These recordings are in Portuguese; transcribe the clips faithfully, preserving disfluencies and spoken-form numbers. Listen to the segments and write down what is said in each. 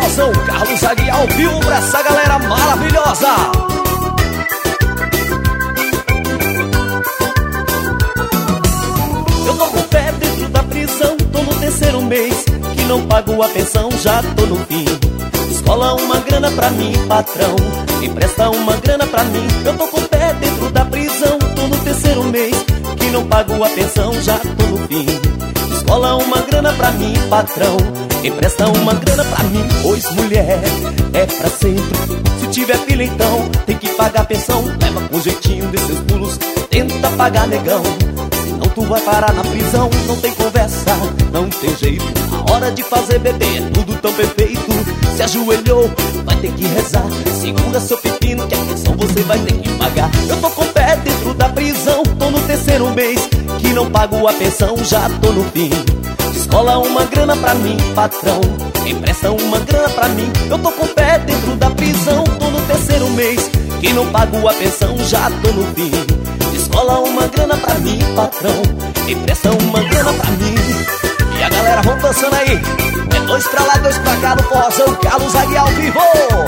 Forrozão Carlos Aguiar, viu pra essa galera maravilhosa. Eu tô com o pé dentro da prisão, tô no terceiro mês que não pago a pensão, já tô no fim. Escola uma grana pra mim, patrão, empresta uma grana pra mim. Eu tô com o pé dentro da prisão, tô no terceiro mês que não pago a pensão, já tô no fim. Escola uma grana pra mim, patrão, empresta uma grana pra mim. Pois mulher é pra sempre, se tiver filha então tem que pagar a pensão. Leva com jeitinho desses pulos, tenta pagar negão, senão tu vai parar na prisão. Não tem conversa, não tem jeito, a hora de fazer bebê é tudo tão perfeito. Se ajoelhou, vai ter que rezar, segura seu pepino que a pensão você vai ter que pagar. Eu tô com o pé dentro da prisão, tô no terceiro mês que não pago a pensão, já tô no fim. Escola uma grana pra mim, patrão, empresta uma grana pra mim. Eu tô com o pé dentro da prisão, tô no terceiro mês que não pago a pensão, já tô no fim. Escola uma grana pra mim, patrão, empresta uma grana pra mim. E a galera vão dançando aí, é dois pra lá, dois pra cá no Forrozão Carlos Aguiar ao vivo.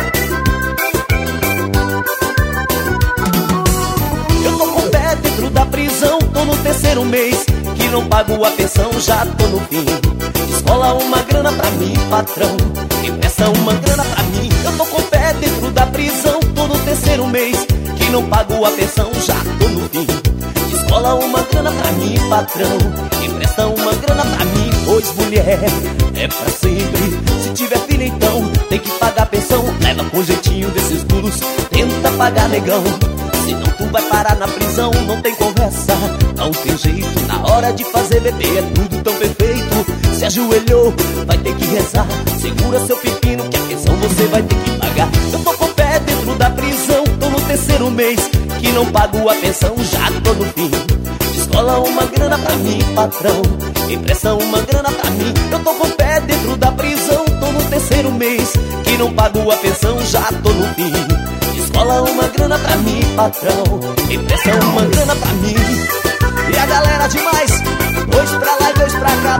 Eu tô com o pé dentro da prisão, tô no terceiro mês que não pago a pensão, já tô no fim. Escola uma grana pra mim, patrão, empresta uma grana pra mim. Eu tô com o pé dentro da prisão, tô no terceiro mês que não pago a pensão, já tô no fim. Escola uma grana pra mim, patrão, empresta uma grana pra mim. Pois mulher é pra sempre, se tiver filha então tem que pagar a pensão. Leva com jeitinho desses duros, tenta pagar negão, senão tu vai parar na prisão. Não tem conversa, não tem jeito, na hora de fazer bebê é tudo tão perfeito. Se ajoelhou, vai ter que rezar, segura seu pepino que a pensão você vai ter que pagar. Eu tô com o pé dentro da prisão, tô no terceiro mês que não pago a pensão, já tô no fim. Escola uma grana pra mim, patrão, empresta uma grana pra mim. Eu tô com o pé dentro da prisão, tô no terceiro mês que não pago a pensão, já tô no fim. Escola uma grana pra mim, patrão, empresta uma grana pra mim. E a galera demais, dois pra lá e dois pra cá.